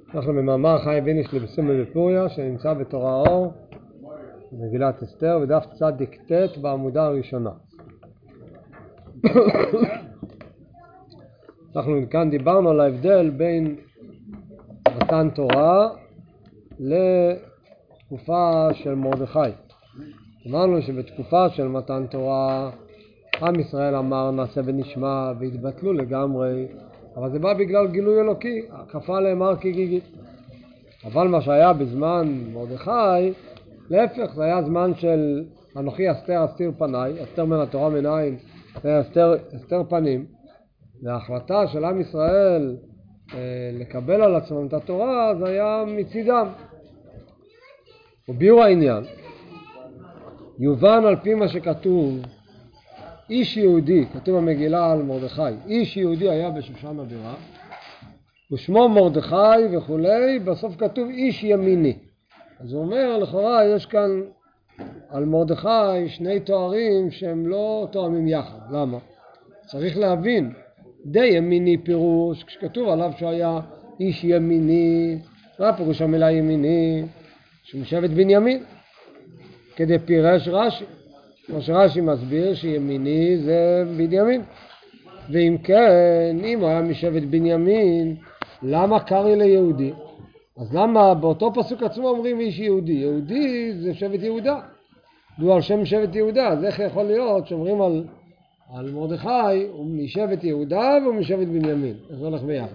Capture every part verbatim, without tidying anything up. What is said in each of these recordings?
אנחנו במאמר חיים ויניש לבסומי בפוריה שנמצא בתורה האור מגילת אסתר ודף צדיק ט' בעמודה הראשונה. אנחנו כאן דיברנו על ההבדל בין מתן תורה לתקופה של מרדכי. אמרנו שבתקופה של מתן תורה עם ישראל אמר נעשה ונשמע והתבטלו לגמרי, אבל זה בא בגלל גילוי אלוקי, כפה להם הר כגיגית. אבל מה שהיה בזמן מרדכי, להפך, זה היה זמן של אנוכי אסתר אסתיר פניי, אסתר מן התורה מן העין, זה אסתר, אסתר פנים. וההחלטה של עם ישראל אה, לקבל על עצמם את התורה, זה היה מצידם. וביאור העניין, יובן על פי מה שכתוב, איש יהודי, כתוב במגילה על מרדכי, איש יהודי היה בשושן הבירה, ושמו מרדכי וכולי, בסוף כתוב איש ימיני. אז הוא אומר, לכאורה יש כאן על מרדכי שני תוארים שהם לא תואמים יחד. למה? צריך להבין, די ימיני פירוש, כשכתוב עליו שהוא היה איש ימיני, מה פירוש המילה ימיני? שמשבט בנימין, כדי פירש רש"י. כמו שרש"י מסביר שימיני זה בנימין. ואם כן, אם הוא היה משבט בנימין, למה קרא ליהודי? אז למה באותו פסוק עצמו אומרים איש יהודי? יהודי זה שבט יהודה. דו על שם שבט יהודה, אז איך יכול להיות שאומרים על, על מרדכי, הוא משבט יהודה והוא משבט בנימין? איך זה הולך ביחד?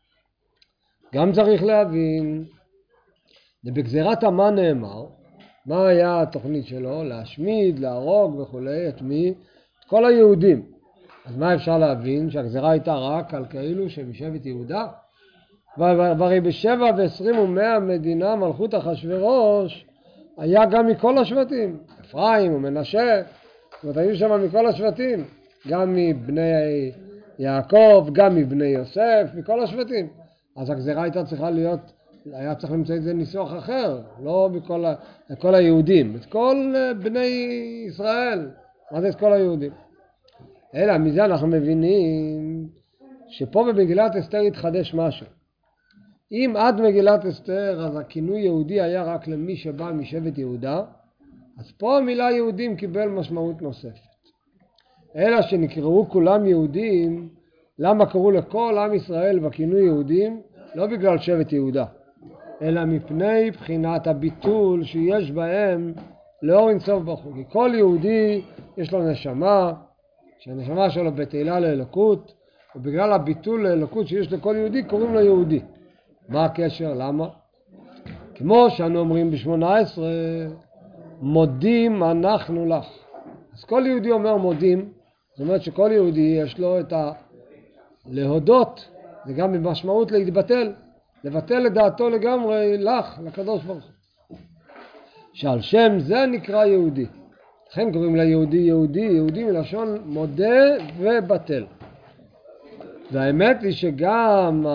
גם צריך להבין, ובגזירת המן נאמר, מה היה התוכנית שלו? להשמיד, להרוג וכולי, את מי? את כל היהודים. אז מה אפשר להבין? שהגזירה הייתה רק על כאלו שמשבט יהודה? והרי בשבע ועשרים ומאה מדינה מלכות אחשוורוש היה גם מכל השבטים, אפרים ומנשה, זאת אומרת היו שם מכל השבטים, גם מבני יעקב, גם מבני יוסף, מכל השבטים. אז הגזירה הייתה צריכה להיות, היה צריך למצוא את זה ניסוח אחר, לא בכל ה, כל היהודים, את כל בני ישראל. מה זה את כל היהודים? אלא מזה אנחנו מבינים שפה במגילת אסתר התחדש משהו. אם עד מגילת אסתר אז הכינוי יהודי היה רק למי שבא משבט יהודה, אז פה המילה יהודים קיבל משמעות נוספת. אלא שנקראו כולם יהודים, למה קראו לכל עם ישראל בכינוי יהודים? לא בגלל שבט יהודה, אלא מפני בחינת הביטול שיש בהם לאור אינסוף ברוך הוא. כי כל יהודי יש לו נשמה, שהנשמה שלו בתהילה לאלוקות, ובגלל הביטול לאלוקות שיש לכל יהודי קוראים לו יהודי. מה הקשר? למה? כמו שאנו אומרים ב-שמונה עשרה, מודים אנחנו לך. אז כל יהודי אומר מודים, זאת אומרת שכל יהודי יש לו את ה... להודות, זה גם במשמעות להתבטל, לבטל את דעתו לגמרי לך, לקדוש ברוך הוא. שעל שם זה נקרא יהודי. לכן קוראים ליהודי יהודי, יהודי מלשון מודה ובטל. והאמת היא שגם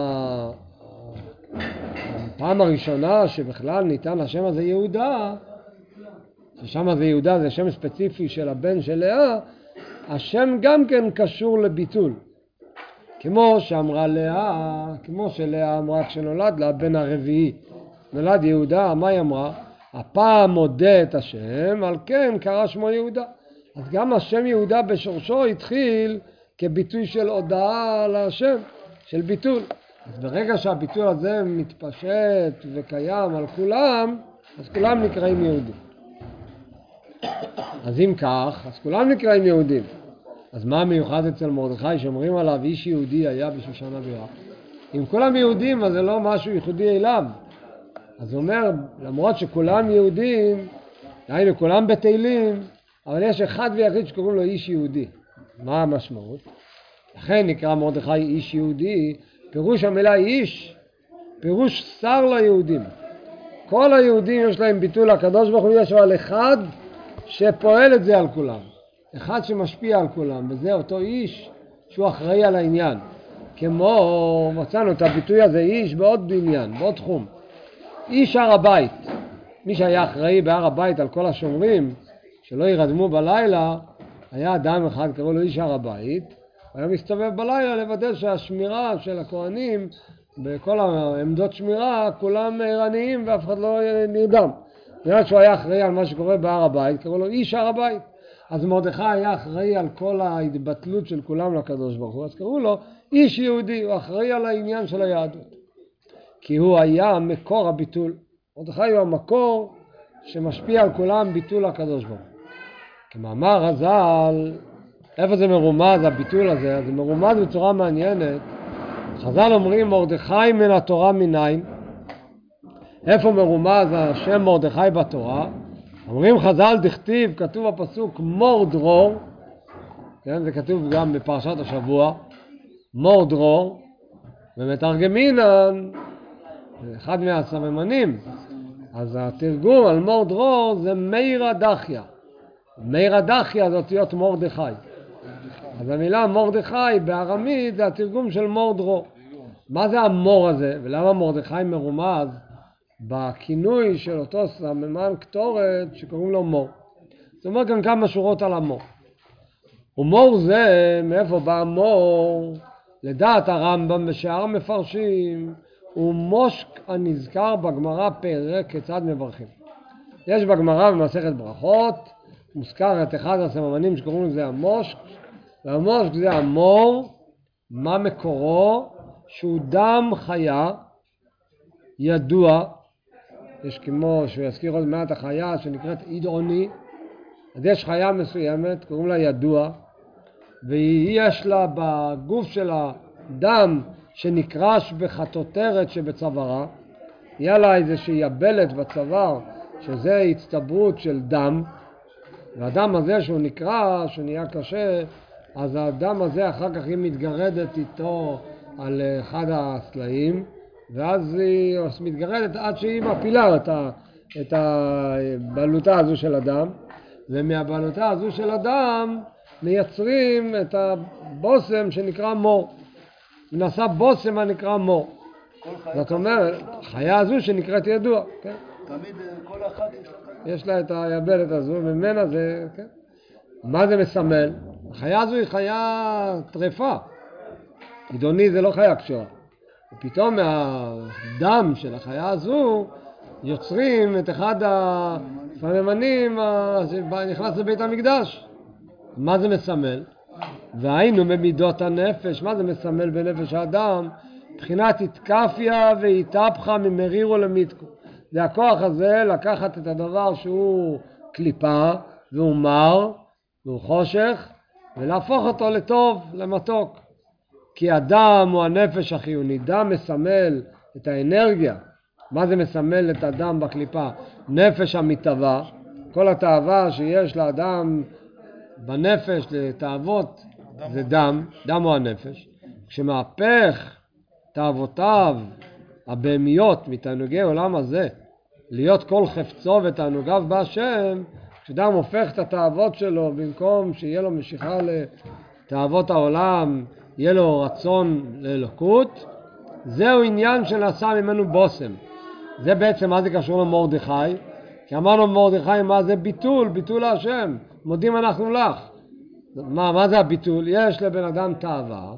הפעם הראשונה שבכלל ניתן השם הזה יהודה, ששם הזה יהודה זה שם ספציפי של הבן של לאה, השם גם כן קשור לביטול. כמו שאמרה לאה, כמו שלאה אמרה כשנולד לה בן הרביעי, נולד יהודה, מה היא אמרה? הפעם מודה את השם, על כן קרא שמו יהודה. אז גם השם יהודה בשורשו התחיל כביטוי של הודעה על השם, של ביטול. אז ברגע שהביטול הזה מתפשט וקיים על כולם, אז כולם נקראים יהודים. אז אם כך, אז כולם נקראים יהודים. אז מה מיוחד אצל מרדכי שאומרים עליו איש יהודי היה בשושן הבירה? אם כולם יהודים אז זה לא משהו ייחודי אליו. אז הוא אומר, למרות שכולם יהודים, היינו כולם בתהילים, אבל יש אחד ויחיד שקוראים לו איש יהודי. מה המשמעות? לכן נקרא מרדכי איש יהודי, פירוש המילה איש, פירוש שר ליהודים. כל היהודים יש להם ביטול הקדוש ברוך הוא, יש אבל אחד שפועל את זה על כולם. אחד שמשפיע על כולם, וזה אותו איש שהוא אחראי על העניין. כמו מצאנו את הביטוי הזה איש בעוד עניין, בעוד תחום. איש הר הבית, מי שהיה אחראי בהר הבית על כל השומרים שלא ירדמו בלילה, היה אדם אחד קראו לו איש הר הבית, הוא היה מסתובב בלילה לוודא שהשמירה של הכהנים בכל העמדות שמירה, כולם ערניים ואף אחד לא נרדם. נראה שהוא היה אחראי על מה שקורה בהר הבית, קראו לו איש הר הבית. אז מרדכי היה אחראי על כל ההתבטלות של כולם לקדוש ברוך הוא, אז קראו לו איש יהודי, הוא אחראי על העניין של היהדות. כי הוא היה מקור הביטול. מרדכי הוא המקור שמשפיע על כולם ביטול הקדוש ברוך הוא. כמאמר חז"ל, איפה זה מרומז הביטול הזה? אז זה מרומז בצורה מעניינת. חז"ל אומרים מרדכי מן התורה מניין. איפה מרומז השם מרדכי בתורה? אומרים חז"ל דכתיב, כתוב בפסוק מור דרור, כן, זה כתוב גם בפרשת השבוע, מור דרור, ומתרגמינן, אחד מהסממנים, אז התרגום על מור דרור זה מאירא דחיא. מאירא דחיא זה אותיות מרדכי. אז המילה מרדכי בארמית זה התרגום של מור דרור. מה זה המור הזה? ולמה מרדכי מרומז בכינוי של אותו סממן קטורת שקוראים לו מור? זאת אומרת גם כמה שורות על המור. ומור זה, מאיפה בא המור? לדעת הרמב"ם בשאר מפרשים, הוא מושק הנזכר בגמרא פרק כיצד מברכים. יש בגמרא במסכת ברכות, מוזכר את אחד הסממנים שקוראים לזה המושק, והמושק זה המור, מה מקורו? שהוא דם חיה ידוע, יש כמו שהוא יזכיר עוד מעט החיה שנקראת עידעוני, אז יש חיה מסוימת, קוראים לה ידוע, ויש לה בגוף שלה דם שנקרש בחטוטרת שבצווארה, יהיה לה איזושהי יבלת בצוואר, שזה הצטברות של דם, והדם הזה שהוא נקרא, שנהיה קשה, אז הדם הזה אחר כך היא מתגרדת איתו על אחד הסלעים, ואז היא מתגרדת עד שהיא מפילה את, ה, את הבלוטה הזו של הדם, ומהבלוטה הזו של הדם מייצרים את הבוסם שנקרא מור. ונעשה בוסם הנקרא מור. זאת אומרת, חיה הזו שנקראת ידוע. כן? תמיד כל אחת יש לה את היבלת הזו, וממנה זה, כן? מה זה מסמל? החיה הזו היא חיה טרפה. עידוני זה לא חיה קשורה. ופתאום מהדם של החיה הזו יוצרים את אחד הסממנים שנכנס לבית המקדש. מה זה מסמל? והיינו במידות הנפש. מה זה מסמל בנפש האדם? מבחינת התקפיה והתהפכה ממרירו למיתקו. זה הכוח הזה לקחת את הדבר שהוא קליפה והוא מר והוא חושך ולהפוך אותו לטוב, למתוק. כי הדם הוא הנפש החיוני. דם מסמל את האנרגיה. מה זה מסמל את הדם בקליפה? נפש המתאווה. כל התאווה שיש לאדם בנפש לתאוות זה דם. דם הוא הנפש. כשמהפך תאוותיו הבהמיות מתענוגי עולם הזה להיות כל חפצו ותענוגיו בהשם, כשאדם הופך את התאוות שלו, במקום שיהיה לו משיכה לתאוות העולם, יהיה לו רצון לאלוקות, זהו עניין שנעשה ממנו בוסם. זה בעצם מה זה קשור למרדכי, כי אמרנו מרדכי מה זה ביטול, ביטול השם, מודים אנחנו לך. מה, מה זה הביטול? יש לבן אדם תאווה,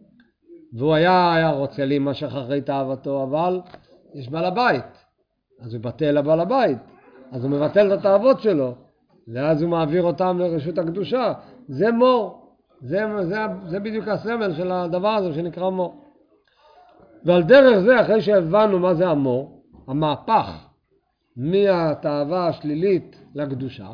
והוא היה, היה רוצה להימשך אחרי תאוותו, אבל יש בעל הבית, אז הוא בטל לבעל הבית, אז הוא מבטל את התאוות שלו, ואז הוא מעביר אותם לרשות הקדושה. זה מור. זה, זה, זה בדיוק הסמל של הדבר הזה שנקרא מור. ועל דרך זה, אחרי שהבנו מה זה המור, המהפך מהתאווה השלילית לקדושה,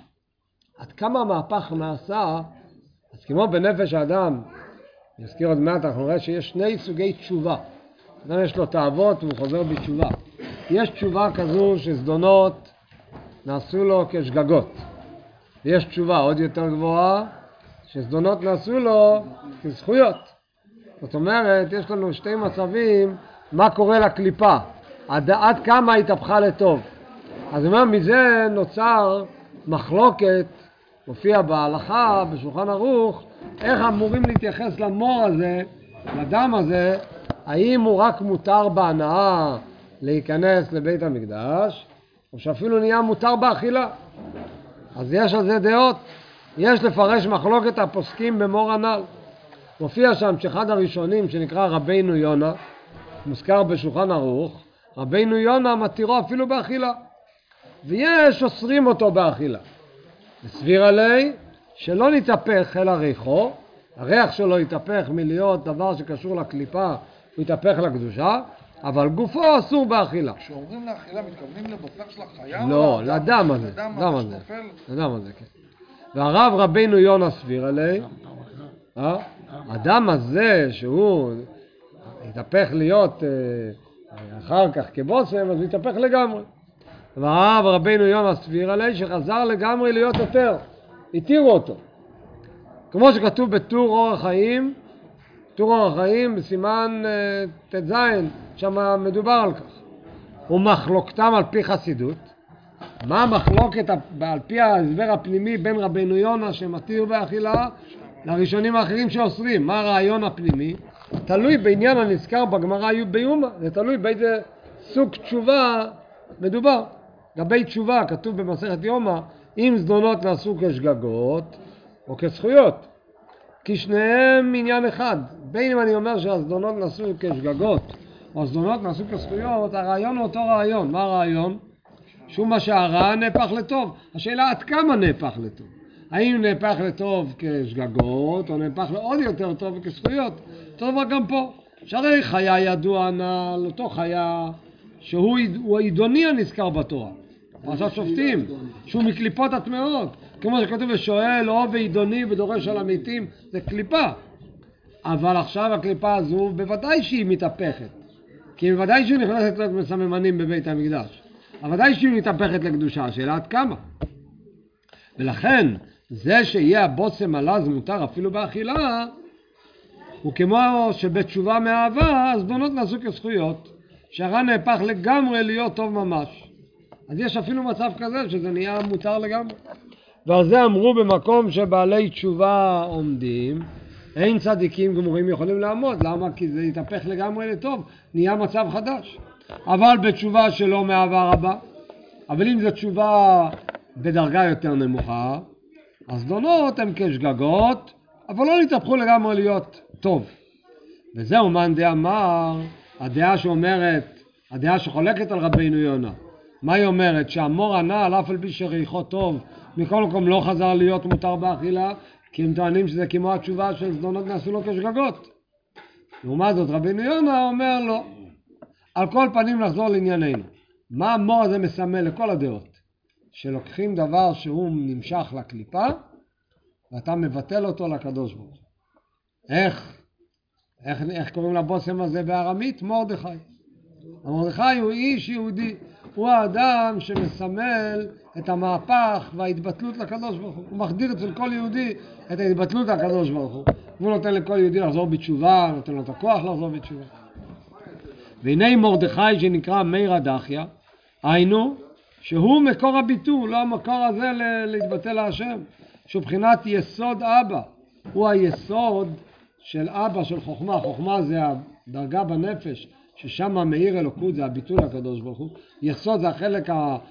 עד כמה המהפך נעשה, אז כמו בנפש האדם, נזכיר עוד מעט, אנחנו נראה שיש שני סוגי תשובה. אדם יש לו תאוות והוא חוזר בתשובה. יש תשובה כזו שזדונות נעשו לו כשגגות. ויש תשובה עוד יותר גבוהה, שזדונות נעשו לו כזכויות. זאת אומרת, יש לנו שתי מצבים, מה קורה לקליפה, עד, עד כמה התהפכה לטוב. אז אומר, מזה נוצר מחלוקת, מופיע בהלכה, בשולחן ערוך, איך אמורים להתייחס למור הזה, לדם הזה, האם הוא רק מותר בהנאה להיכנס לבית המקדש, או שאפילו נהיה מותר באכילה. אז יש על זה דעות. יש לפרש מחלוקת הפוסקים במור הנ"ל. מופיע שם שאחד הראשונים שנקרא רבינו יונה, מוזכר בשולחן ערוך, רבינו יונה מתירו אפילו באכילה. ויש אוסרים אותו באכילה. וסביר עלי שלא נתהפך אל הריחו, הריח שלו יתהפך מלהיות דבר שקשור לקליפה, הוא יתהפך לקדושה, אבל גופו אסור באכילה. כשאומרים לאכילה, מתכוונים לבשר של החיה? לא, לדם הזה. לדם הזה. לדם הזה, כן. והרב רבינו יונה סביר עלי, הדם הזה שהוא יתהפך להיות אחר כך כבושם, אז הוא יתהפך לגמרי. והרב רבינו יונה סביר עלי שחזר לגמרי להיות יותר, התירו אותו. כמו שכתוב בטור אורח חיים, טור אורח חיים בסימן uh, תז, שם מדובר על כך. ומחלוקתם על פי חסידות. מה המחלוקת על פי ההסבר הפנימי בין רבינו יונה שמתיר באכילה לראשונים האחרים שאוסרים? מה הרעיון הפנימי? תלוי בעניין הנזכר בגמרא ביומא, זה תלוי באיזה סוג תשובה מדובר. לגבי תשובה כתוב במסכת יומא, אם זדונות נעשו כשגגות או כזכויות, כי שניהם עניין אחד. בין אם אני אומר שהזדונות נעשו כשגגות או הזדונות נעשו כזכויות, הרעיון הוא אותו רעיון. מה הרעיון? שום מה שהרע נהפך לטוב. השאלה עד כמה נהפך לטוב. האם נהפך לטוב כשגגות או נהפך לעוד יותר טוב כזכויות? אותו דבר גם פה. שהרי חיה ידוע נעל, אותו חיה שהוא העידוני הנזכר בתורה. פרשת שופטים, שהוא מקליפות הטמעות. כמו שכתוב ושואל, או ועידוני ודורש על המתים, זה קליפה. אבל עכשיו הקליפה הזו בוודאי שהיא מתהפכת. כי בוודאי שהיא נכנסת להיות מסממנים בבית המקדש. בוודאי שהיא מתהפכת לקדושה, השאלה עד כמה. ולכן, זה שיהיה הבושם עלה זה מותר אפילו באכילה, הוא כמו שבתשובה מאהבה, הזדונות נעשו כזכויות, שהרע נהפך לגמרי להיות טוב ממש. אז יש אפילו מצב כזה שזה נהיה מותר לגמרי. ועל זה אמרו במקום שבעלי תשובה עומדים, אין צדיקים גמורים יכולים לעמוד. למה? כי זה יתהפך לגמרי לטוב, נהיה מצב חדש. אבל בתשובה שלא מאהבה רבה, אבל אם זו תשובה בדרגה יותר נמוכה, אז זדונות הן כשגגות, אבל לא נתהפכו לגמרי להיות טוב. וזהו מאן דאמר, הדעה שאומרת, הדעה שחולקת על רבינו יונה. מה היא אומרת? שהמור הנעל, אף על פי שריחו טוב, מכל מקום לא חזר להיות מותר באכילה, כי הם טוענים שזה כמו התשובה של זדונות נעשו לו כשגגות. לעומת זאת רבינו יונה אומר לו, על כל פנים נחזור לענייננו. מה המור הזה מסמל לכל הדעות? שלוקחים דבר שהוא נמשך לקליפה, ואתה מבטל אותו לקדוש ברוך הוא. איך? איך, איך קוראים לבושם הזה בארמית? מרדכי. מרדכי הוא איש יהודי, הוא האדם שמסמל את המהפך וההתבטלות לקדוש ברוך הוא. הוא מחדיר אצל כל יהודי את ההתבטלות לקדוש ברוך הוא. הוא נותן לכל יהודי לחזור בתשובה, נותן לו את הכוח לחזור בתשובה. והנה מרדכי שנקרא מאיר הדחיה, היינו שהוא מקור הביטול, לא המקור הזה להתבטל להשם, שהוא בחינת יסוד אבא, הוא היסוד של אבא של חוכמה. חוכמה זה הדרגה בנפש, ששם מאיר אלוקות, זה הביטול לקדוש ברוך הוא. יסוד זה החלק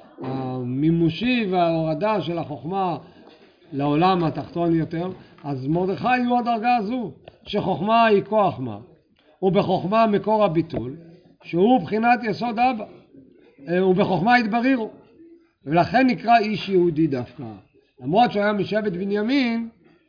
המימושי וההורדה של החוכמה לעולם התחתון יותר. אז מרדכי הוא הדרגה הזו, שחוכמה היא כוח מה, ובחוכמה מקור הביטול, שהוא בחינת יסוד אבא, ובחוכמה התברירו, ולכן נקרא איש יהודי דווקא. למרות שהוא היה משבט בנימין,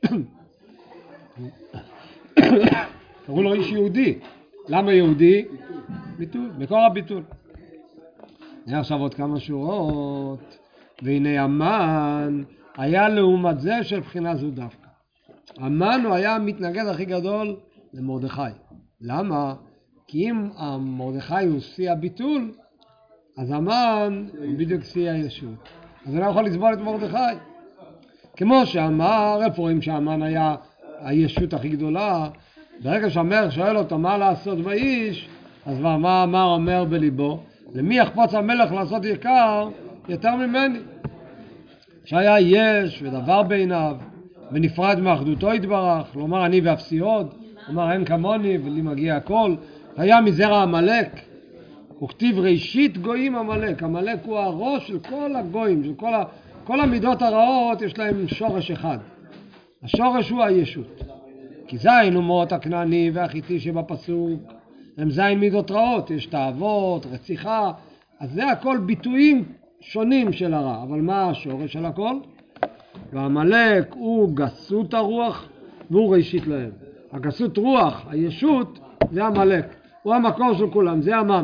קראו לו איש יהודי. למה יהודי? ביטול, מקור הביטול. נראה עכשיו עוד כמה שורות. והנה המן היה לעומת זה של בחינה זו דווקא. המן הוא היה המתנגד הכי גדול למרדכי. למה? כי אם מרדכי הוא שיא הביטול, אז המן הוא בדיוק שיא הישות. אז הוא לא יכול לסבול את מרדכי. כמו שאמר, איפה רואים שהמן היה הישות הכי גדולה? ברגע שהמלך שואל אותו מה לעשות באיש, אז מה אמר אומר בליבו? למי יחפוץ המלך לעשות יקר יותר ממני? שהיה יש ודבר בעיניו, ונפרד מאחדותו יתברך, לומר אני ואפסי עוד, לומר אין כמוני ולי מגיע הכל. היה מזרע המלך, וכתיב ראשית גויים המלך. המלך הוא הראש של כל הגויים, של כל, ה... כל המידות הרעות יש להם שורש אחד. השורש הוא הישות. כי זין אומות הכנעני והחיתי שבפסוק, הם זין מידות רעות, יש תאוות, רציחה, אז זה הכל ביטויים שונים של הרע, אבל מה השורש של הכל? והמלאק הוא גסות הרוח והוא ראשית להם. הגסות רוח, הישות, זה המלאק, הוא המקור של כולם, זה המן.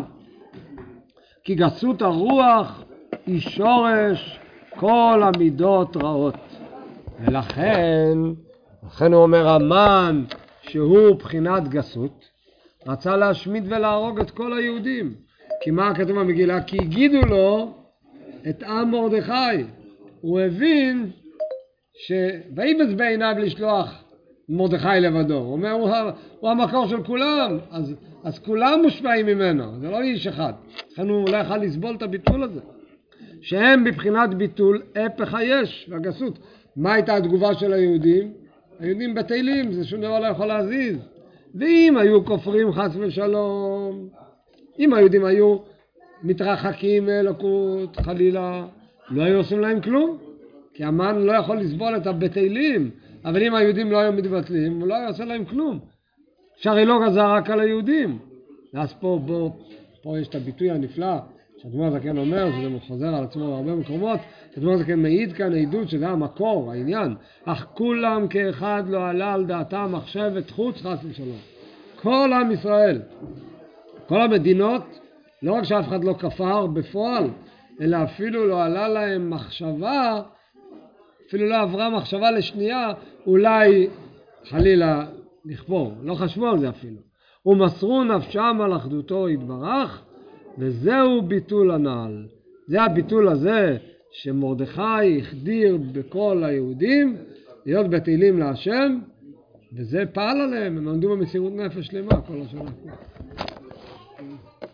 כי גסות הרוח היא שורש כל המידות רעות. ולכן, לכן הוא אומר המן שהוא בחינת גסות, רצה להשמיד ולהרוג את כל היהודים. כי מה כתוב במגילה? כי הגידו לו את עם מרדכי. הוא הבין שויבץ בעיניו לשלוח מרדכי לבדו. הוא אומר, הוא, הוא המקור של כולם, אז, אז כולם מושפעים ממנו, זה לא איש אחד. לכן הוא לא יכול לסבול את הביטול הזה. שהם בבחינת ביטול הפך היש והגסות. מה הייתה התגובה של היהודים? היהודים בטלים, זה שום דבר לא יכול להזיז. ואם היו כופרים חס ושלום, אם היהודים היו מתרחקים מאלוקות חלילה, לא היו עושים להם כלום. כי המן לא יכול לסבול את הבטלים, אבל אם היהודים לא היו מתבטלים, הוא לא היה עושה להם כלום. שהרי לא גזר רק על היהודים. אז פה, פה, פה יש את הביטוי הנפלא, שהאדמו"ר הזקן אומר, שזה חוזר על עצמו בהרבה מקומות, האדמו"ר הזקן מעיד כאן עדות שזה המקור, העניין. אך כולם כאחד לא עלה על דעתם מחשבת חוץ חס ושלום. כל עם ישראל, כל המדינות, לא רק שאף אחד לא כפר בפועל, אלא אפילו לא עלה להם מחשבה, אפילו לא עברה מחשבה לשנייה, אולי חלילה לכפור, לא חשבו על זה אפילו. ומסרו נפשם על אחדותו יתברך, וזהו ביטול הנעל. זה הביטול הזה שמרדכי החדיר בכל היהודים, להיות בטלים להשם, וזה פעל עליהם, הם עמדו במסירות נפש שלמה כל השנה.